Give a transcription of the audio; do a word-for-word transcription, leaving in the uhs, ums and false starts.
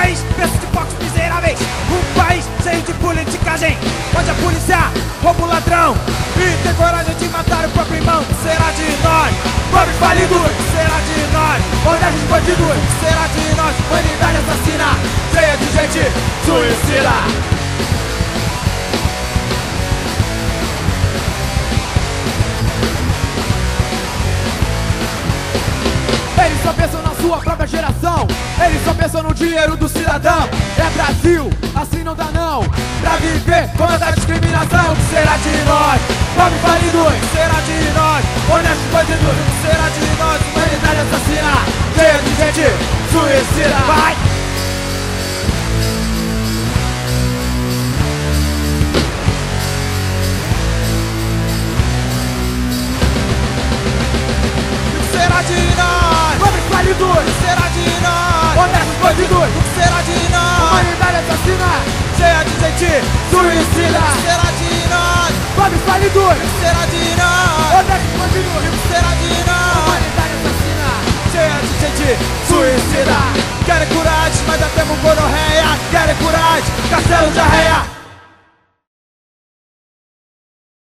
país pensa de focos miseráveis, um país cheio de politicagem, onde a polícia rouba o ladrão e tem coragem de matar o próprio irmão. O que será de nós? Pobres falidos, o que será de nós? Honestos bandidos, o que será de nós? Humanidade assassina, cheia de gente suicida. Eles só pensam na sua própria geração, eles só pensam no dinheiro do cidadão. É Brasil, assim não dá não, pra viver contra a discriminação. O que será de nós? Pobre falido, o que será de nós? Honestos bandidos, o que será de nós? Humanidade assassina, cheia de gente suicida. Vai! O que será de nós? O que será de nós? Honestos bandidos, o que será de nós? Humanidade assassina, cheia de gente suicida. O que será de nós? Pobres falidos, o que será de nós? Honestos bandidos, o que será de nós? Humanidade assassina, cheia de gente suicida. Querem curar, mas já temos gonorreia. Querem curar, castelo de arreia.